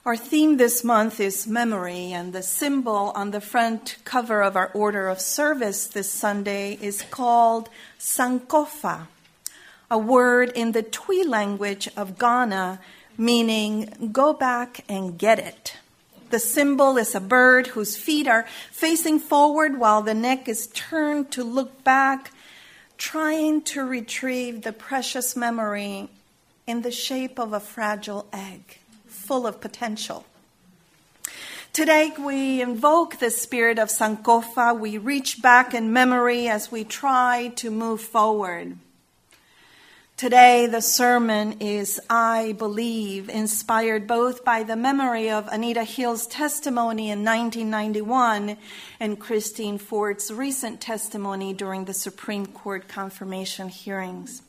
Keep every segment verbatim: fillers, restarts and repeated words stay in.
Our theme this month is memory, and the symbol on the front cover of our order of service this Sunday is called Sankofa, a word in the Twi language of Ghana meaning go back and get it. The symbol is a bird whose feet are facing forward while the neck is turned to look back, trying to retrieve the precious memory in the shape of a fragile egg, full of potential. Today we invoke the spirit of Sankofa. We reach back in memory as we try to move forward. Today the sermon is I Believe, inspired both by the memory of Anita Hill's testimony in nineteen ninety-one and Christine Ford's recent testimony during the Supreme Court confirmation hearings.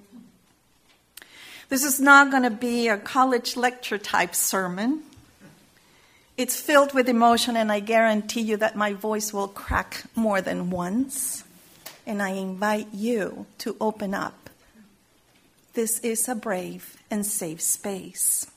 This is not going to be a college lecture type sermon. It's filled with emotion, and I guarantee you that my voice will crack more than once. And I invite you to open up. This is a brave and safe space.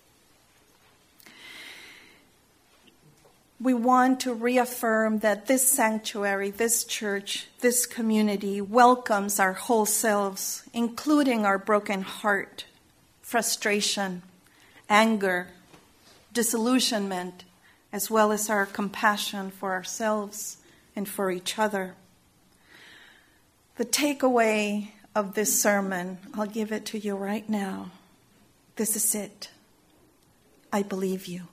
We want to reaffirm that this sanctuary, this church, this community welcomes our whole selves, including our broken heart, frustration, anger, disillusionment, as well as our compassion for ourselves and for each other. The takeaway of this sermon, I'll give it to you right now. This is it. I believe you.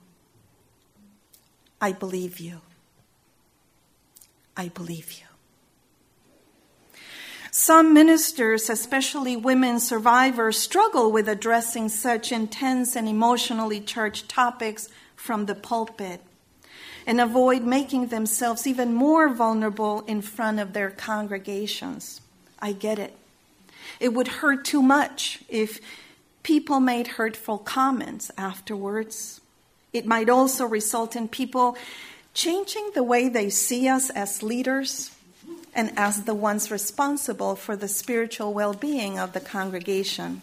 I believe you. I believe you. Some ministers, especially women survivors, struggle with addressing such intense and emotionally charged topics from the pulpit and avoid making themselves even more vulnerable in front of their congregations. I get it. It would hurt too much if people made hurtful comments afterwards. It might also result in people changing the way they see us as leaders and as the ones responsible for the spiritual well-being of the congregation.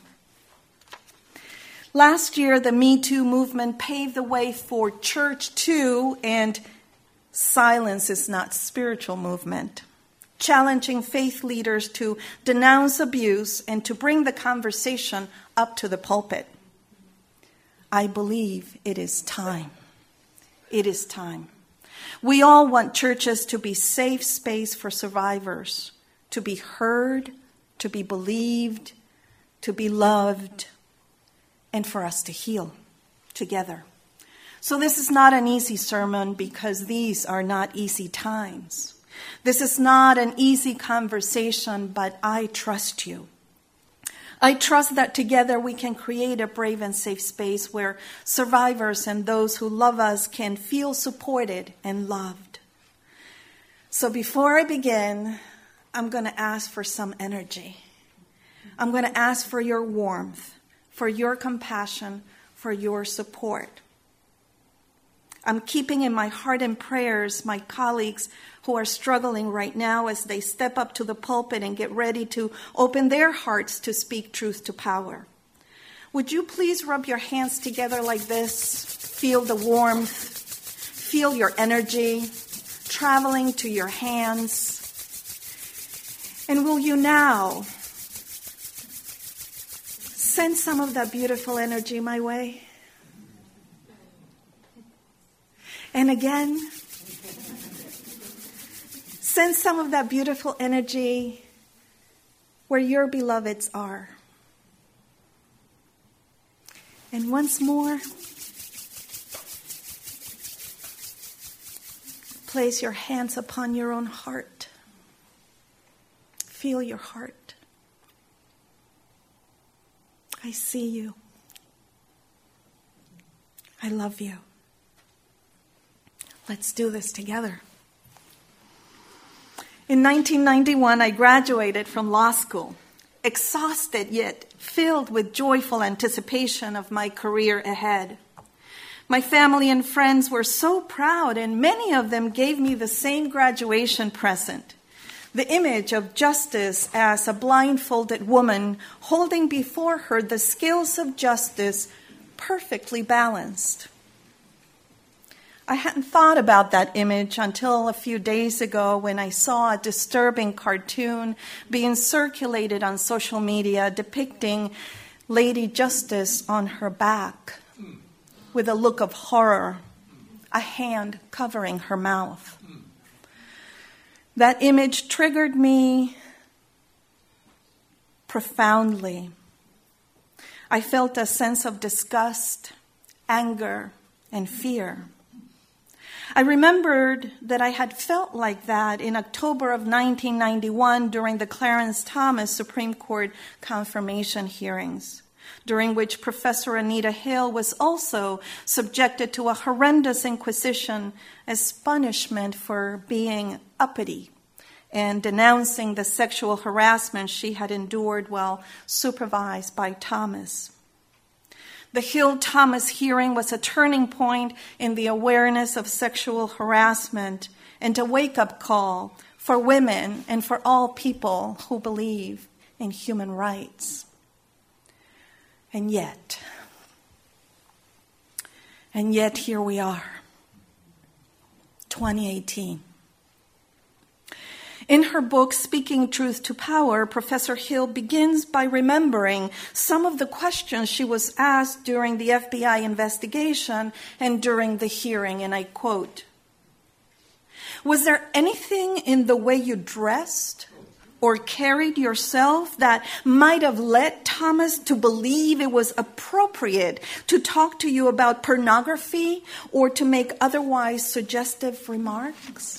Last year, the Me Too movement paved the way for Church Too and Silence is Not Spiritual movement, challenging faith leaders to denounce abuse and to bring the conversation up to the pulpit. I believe it is time. It is time. We all want churches to be safe space for survivors, to be heard, to be believed, to be loved, and for us to heal together. So this is not an easy sermon because these are not easy times. This is not an easy conversation, but I trust you. I trust that together we can create a brave and safe space where survivors and those who love us can feel supported and loved. So before I begin, I'm going to ask for some energy. I'm going to ask for your warmth, for your compassion, for your support. I'm keeping in my heart and prayers my colleagues who are struggling right now as they step up to the pulpit and get ready to open their hearts to speak truth to power. Would you please rub your hands together like this? Feel the warmth. Feel your energy traveling to your hands. And will you now send some of that beautiful energy my way? And again, send some of that beautiful energy where your beloveds are. And once more, place your hands upon your own heart. Feel your heart. I see you. I love you. Let's do this together. In nineteen ninety-one, I graduated from law school, exhausted yet filled with joyful anticipation of my career ahead. My family and friends were so proud, and many of them gave me the same graduation present, the image of justice as a blindfolded woman holding before her the scales of justice perfectly balanced. I hadn't thought about that image until a few days ago when I saw a disturbing cartoon being circulated on social media depicting Lady Justice on her back with a look of horror, a hand covering her mouth. That image triggered me profoundly. I felt a sense of disgust, anger, and fear. I remembered that I had felt like that in October of nineteen ninety-one during the Clarence Thomas Supreme Court confirmation hearings, during which Professor Anita Hill was also subjected to a horrendous inquisition as punishment for being uppity and denouncing the sexual harassment she had endured while supervised by Thomas. The Hill-Thomas hearing was a turning point in the awareness of sexual harassment and a wake-up call for women and for all people who believe in human rights. And yet, and yet here we are, twenty eighteen. In her book, Speaking Truth to Power, Professor Hill begins by remembering some of the questions she was asked during the F B I investigation and during the hearing, and I quote, "Was there anything in the way you dressed or carried yourself that might have led Thomas to believe it was appropriate to talk to you about pornography or to make otherwise suggestive remarks?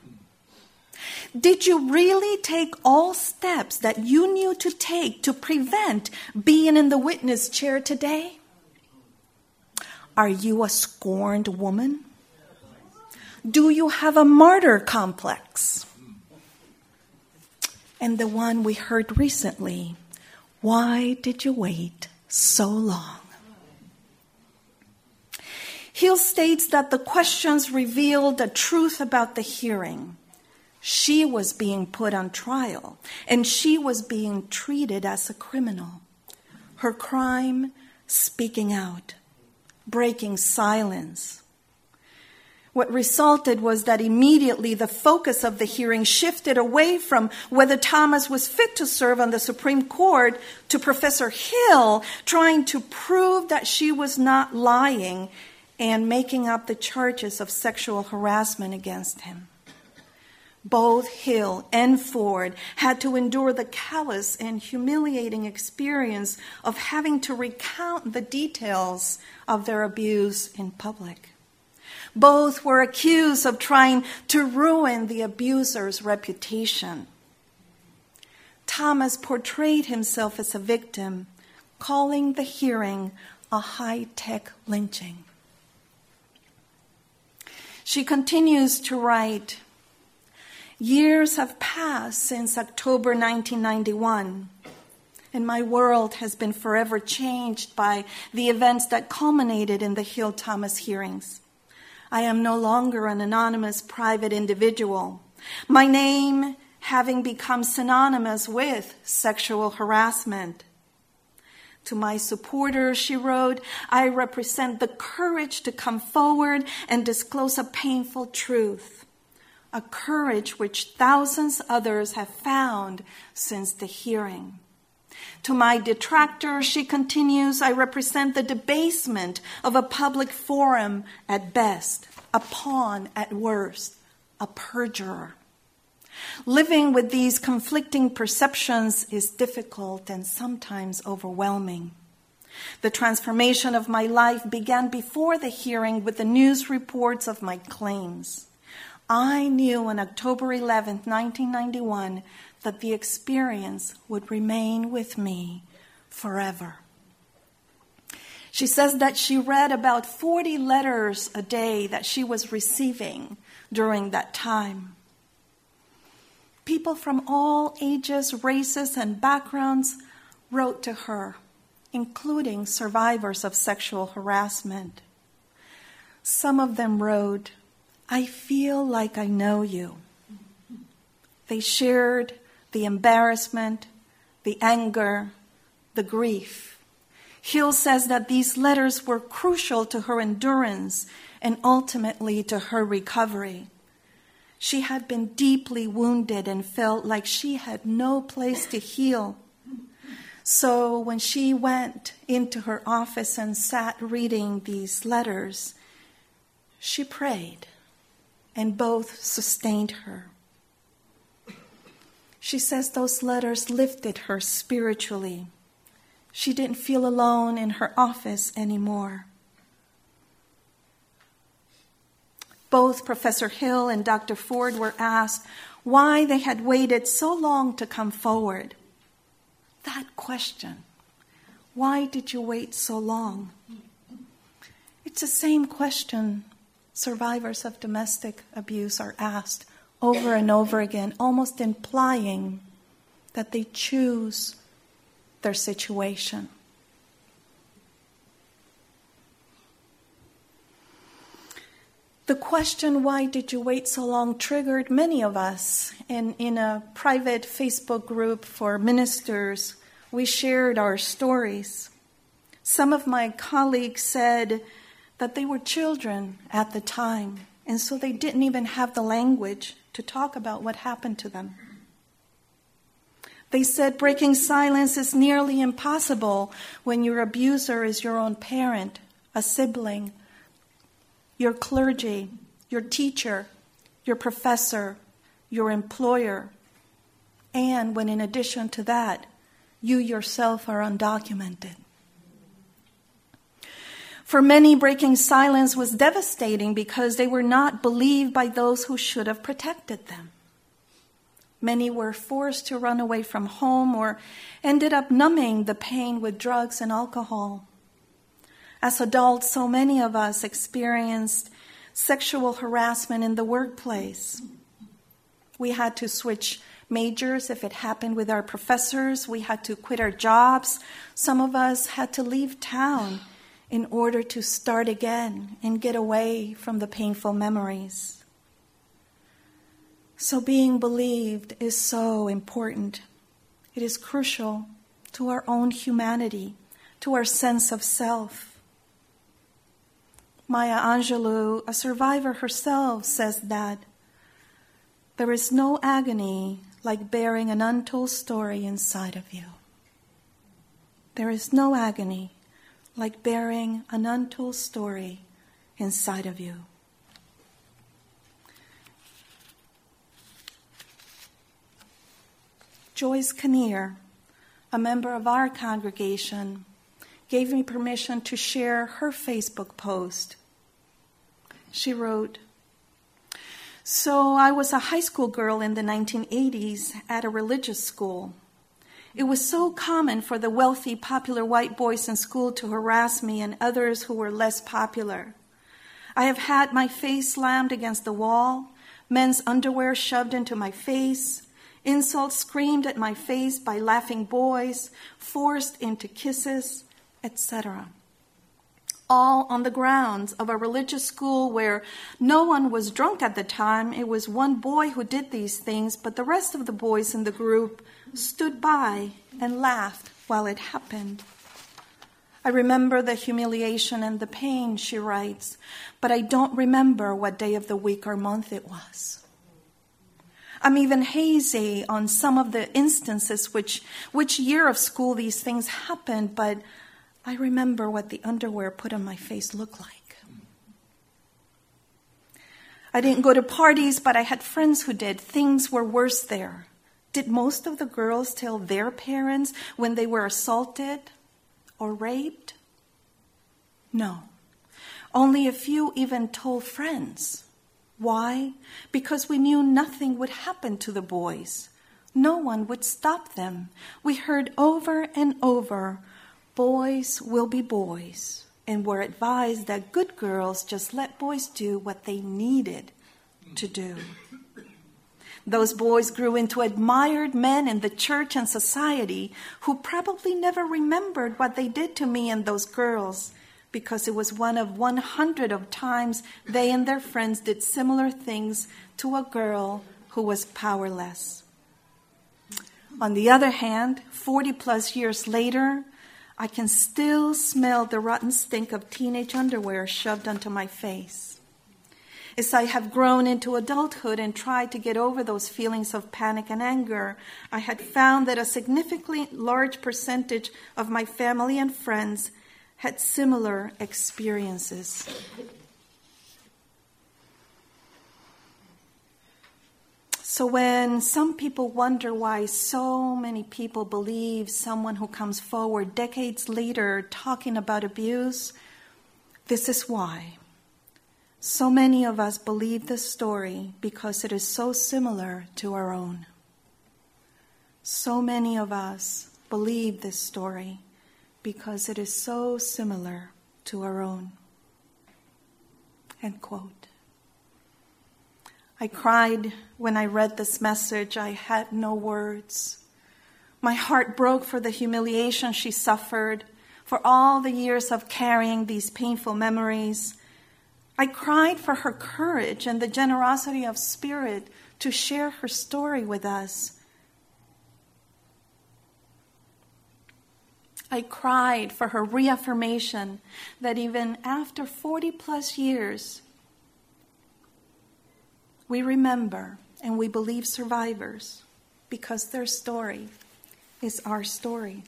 Did you really take all steps that you knew to take to prevent being in the witness chair today? Are you a scorned woman? Do you have a martyr complex?" And the one we heard recently, "Why did you wait so long?" Hill states that the questions revealed the truth about the hearing. She was being put on trial, and she was being treated as a criminal. Her crime, speaking out, breaking silence. What resulted was that immediately the focus of the hearing shifted away from whether Thomas was fit to serve on the Supreme Court to Professor Hill trying to prove that she was not lying and making up the charges of sexual harassment against him. Both Hill and Ford had to endure the callous and humiliating experience of having to recount the details of their abuse in public. Both were accused of trying to ruin the abuser's reputation. Thomas portrayed himself as a victim, calling the hearing a high-tech lynching. She continues to write, "Years have passed since October nineteen ninety-one, and my world has been forever changed by the events that culminated in the Hill-Thomas hearings. I am no longer an anonymous private individual, my name having become synonymous with sexual harassment. To my supporters," she wrote, "I represent the courage to come forward and disclose a painful truth, a courage which thousands others have found since the hearing. To my detractors," she continues, "I represent the debasement of a public forum at best, a pawn at worst, a perjurer. Living with these conflicting perceptions is difficult and sometimes overwhelming. The transformation of my life began before the hearing with the news reports of my claims. I knew on October eleventh, nineteen ninety-one, that the experience would remain with me forever." She says that she read about forty letters a day that she was receiving during that time. People from all ages, races, and backgrounds wrote to her, including survivors of sexual harassment. Some of them wrote, "I feel like I know you." They shared the embarrassment, the anger, the grief. Hill says that these letters were crucial to her endurance and ultimately to her recovery. She had been deeply wounded and felt like she had no place to heal. So when she went into her office and sat reading these letters, she prayed, and both sustained her. She says those letters lifted her spiritually. She didn't feel alone in her office anymore. Both Professor Hill and Doctor Ford were asked why they had waited so long to come forward. That question, why did you wait so long? It's the same question survivors of domestic abuse are asked over and over again, almost implying that they choose their situation. The question, why did you wait so long, triggered many of us. And in a private Facebook group for ministers, we shared our stories. Some of my colleagues said that they were children at the time, and so they didn't even have the language to talk about what happened to them. They said breaking silence is nearly impossible when your abuser is your own parent, a sibling, your clergy, your teacher, your professor, your employer, and when in addition to that, you yourself are undocumented. For many, breaking silence was devastating because they were not believed by those who should have protected them. Many were forced to run away from home or ended up numbing the pain with drugs and alcohol. As adults, so many of us experienced sexual harassment in the workplace. We had to switch majors if it happened with our professors. We had to quit our jobs. Some of us had to leave town in order to start again and get away from the painful memories. So being believed is so important. It is crucial to our own humanity, to our sense of self. Maya Angelou, a survivor herself, says that there is no agony like bearing an untold story inside of you. There is no agony like bearing an untold story inside of you. Joyce Kinnear, a member of our congregation, gave me permission to share her Facebook post. She wrote, "So I was a high school girl in the nineteen eighties at a religious school. It was so common for the wealthy, popular white boys in school to harass me and others who were less popular. I have had my face slammed against the wall, men's underwear shoved into my face, insults screamed at my face by laughing boys, forced into kisses, et cetera. All on the grounds of a religious school where no one was drunk at the time. It was one boy who did these things, but the rest of the boys in the group stood by and laughed while it happened. I remember the humiliation and the pain," she writes, "but I don't remember what day of the week or month it was. I'm even hazy on some of the instances which which year of school these things happened, but I remember what the underwear put on my face looked like. I didn't go to parties, but I had friends who did. Things were worse there. Did most of the girls tell their parents when they were assaulted or raped? No. Only a few even told friends. Why? Because we knew nothing would happen to the boys. No one would stop them. We heard over and over, boys will be boys, and were advised that good girls just let boys do what they needed to do. Those boys grew into admired men in the church and society who probably never remembered what they did to me and those girls, because it was one of one hundred of times they and their friends did similar things to a girl who was powerless. On the other hand, forty plus years later, I can still smell the rotten stink of teenage underwear shoved onto my face. As I have grown into adulthood and tried to get over those feelings of panic and anger, I had found that a significantly large percentage of my family and friends had similar experiences. So when some people wonder why so many people believe someone who comes forward decades later talking about abuse, this is why. So many of us believe this story because it is so similar to our own. So many of us believe this story because it is so similar to our own. End quote. I cried when I read this message. I had no words. My heart broke for the humiliation she suffered, for all the years of carrying these painful memories. I cried for her courage and the generosity of spirit to share her story with us. I cried for her reaffirmation that even after forty plus years, we remember and we believe survivors because their story is our story.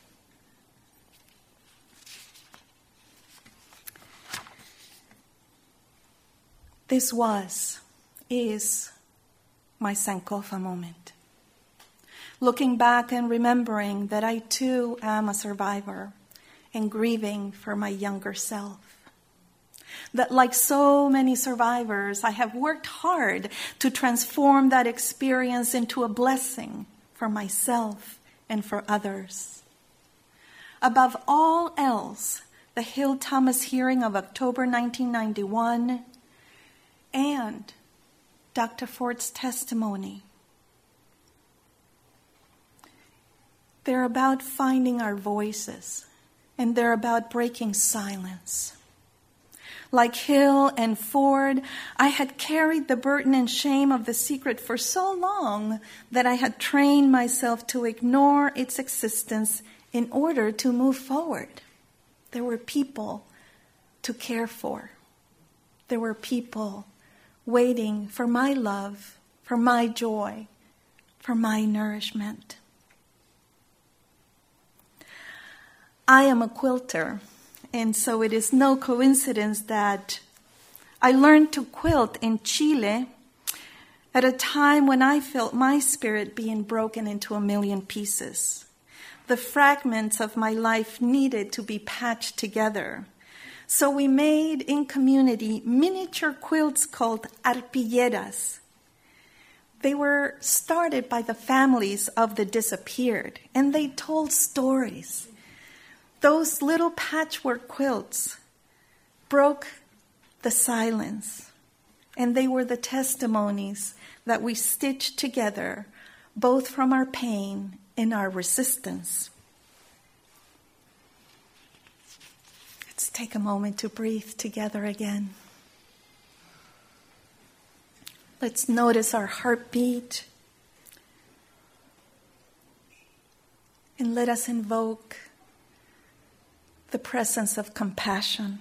This was, is my Sankofa moment. Looking back and remembering that I too am a survivor and grieving for my younger self. That like so many survivors, I have worked hard to transform that experience into a blessing for myself and for others. Above all else, the Hill Thomas hearing of October nineteen ninety-one and Doctor Ford's testimony. They're about finding our voices, and they're about breaking silence. Like Hill and Ford, I had carried the burden and shame of the secret for so long that I had trained myself to ignore its existence in order to move forward. There were people to care for. There were people waiting for my love, for my joy, for my nourishment. I am a quilter. And so it is no coincidence that I learned to quilt in Chile at a time when I felt my spirit being broken into a million pieces. The fragments of my life needed to be patched together. So we made in community miniature quilts called arpilleras. They were started by the families of the disappeared, and they told stories. Those little patchwork quilts broke the silence, and they were the testimonies that we stitched together, both from our pain and our resistance. Let's take a moment to breathe together again. Let's notice our heartbeat, and let us invoke the presence of compassion.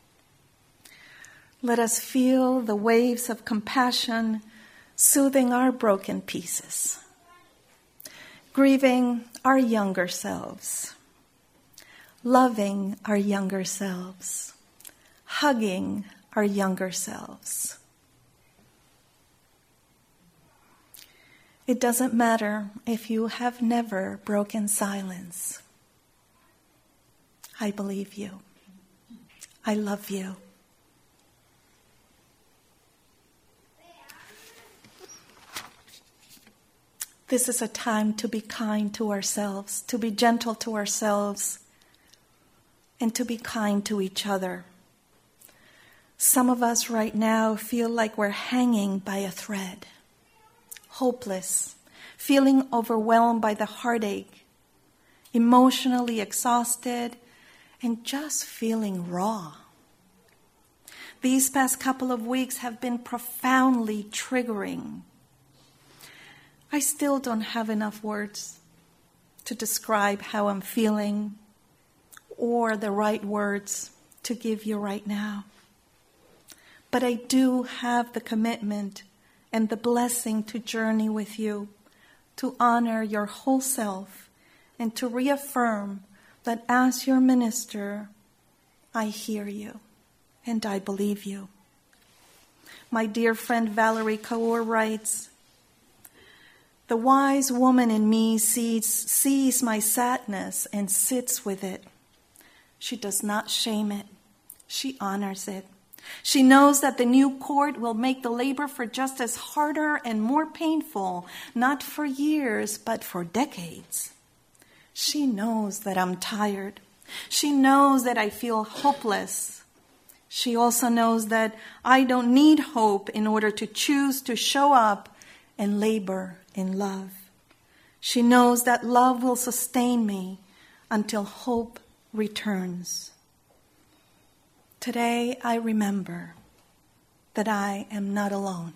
Let us feel the waves of compassion soothing our broken pieces, grieving our younger selves, loving our younger selves, hugging our younger selves. It doesn't matter if you have never broken silence. I believe you. I love you. This is a time to be kind to ourselves, to be gentle to ourselves, and to be kind to each other. Some of us right now feel like we're hanging by a thread, hopeless, feeling overwhelmed by the heartache, emotionally exhausted, and just feeling raw. These past couple of weeks have been profoundly triggering. I still don't have enough words to describe how I'm feeling. or the right words to give you right now. But I do have the commitment and the blessing to journey with you, to honor your whole self, and to reaffirm that as your minister, I hear you and I believe you. My dear friend Valerie Kaur writes, "The wise woman in me sees, sees my sadness and sits with it. She does not shame it. She honors it. She knows that the new court will make the labor for justice harder and more painful, not for years, but for decades. She knows that I'm tired. She knows that I feel hopeless. She also knows that I don't need hope in order to choose to show up and labor in love. She knows that love will sustain me until hope returns. Today I remember that I am not alone."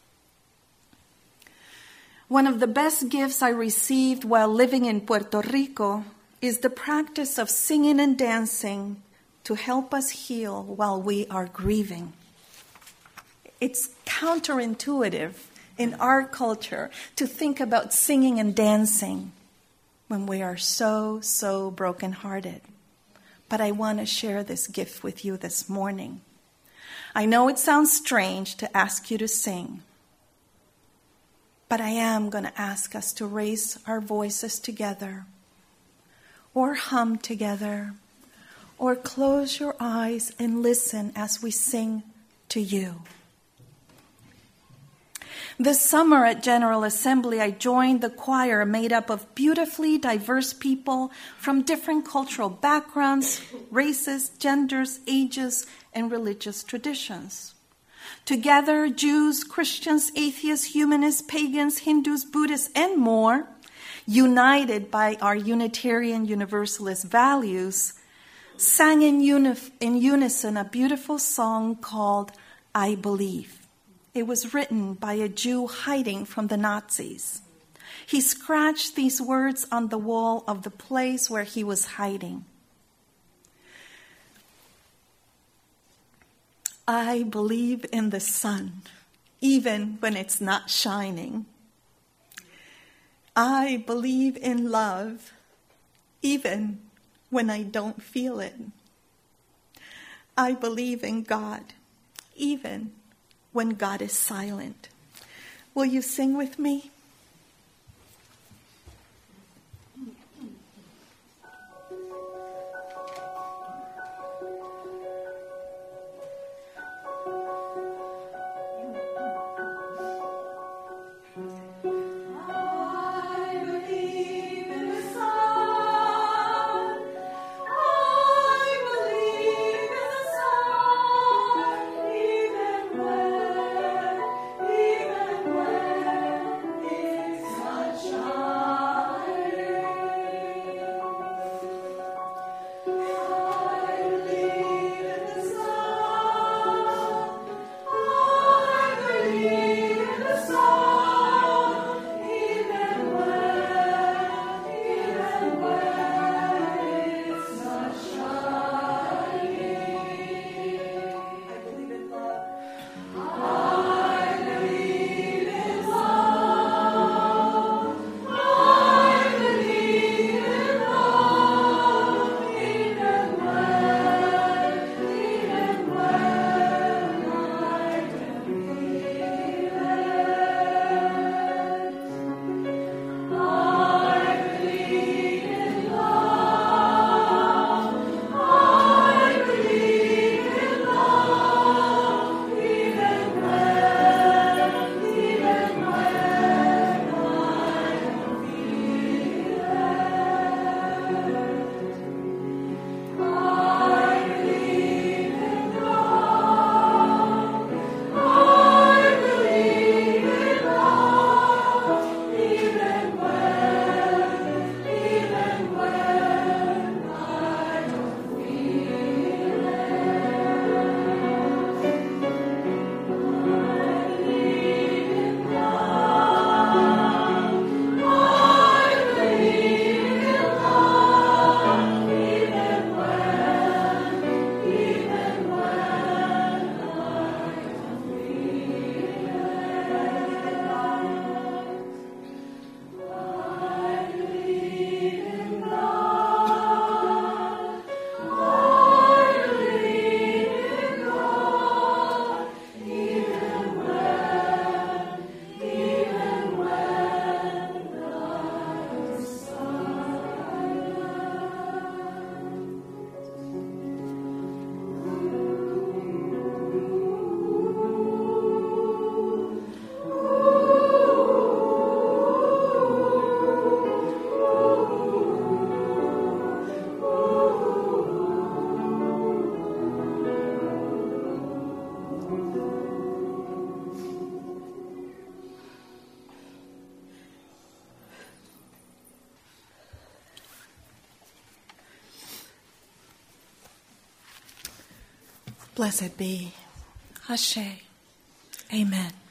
One of the best gifts I received while living in Puerto Rico is the practice of singing and dancing to help us heal while we are grieving. It's counterintuitive in our culture to think about singing and dancing when we are so, so brokenhearted. But I want to share this gift with you this morning. I know it sounds strange to ask you to sing, but I am going to ask us to raise our voices together, or hum together, or close your eyes and listen as we sing to you. This summer at General Assembly, I joined the choir made up of beautifully diverse people from different cultural backgrounds, races, genders, ages, and religious traditions. Together, Jews, Christians, atheists, humanists, pagans, Hindus, Buddhists, and more, united by our Unitarian Universalist values, sang in, uni- in unison a beautiful song called "I Believe." It was written by a Jew hiding from the Nazis. He scratched these words on the wall of the place where he was hiding. "I believe in the sun, even when it's not shining. I believe in love, even when I don't feel it. I believe in God, even when God is silent." Will you sing with me? Even Blessed be. Ashe. Amen.